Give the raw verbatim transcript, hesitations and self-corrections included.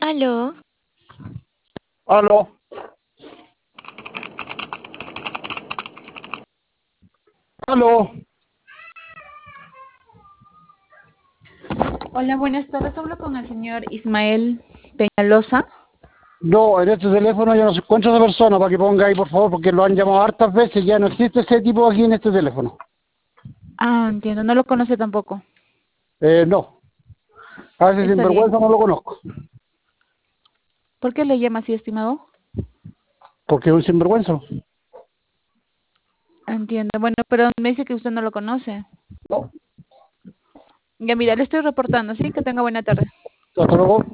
Aló. Aló, aló. Hola, buenas tardes. Hablo con el señor Ismael Peñalosa. No, en este teléfono yo no se encuentra esa persona para que ponga ahí, por favor, porque lo han llamado hartas veces. Ya no existe ese tipo aquí en este teléfono. Ah, entiendo. No lo conoce tampoco. Eh, no, a veces Está bien. sinvergüenza no lo conozco, ¿Por qué le llama así, estimado? porque es un sinvergüenza. Entiendo. Bueno, pero me dice que usted no lo conoce. No, Ya mira, le estoy reportando, ¿sí? Que tenga buena tarde. hasta luego.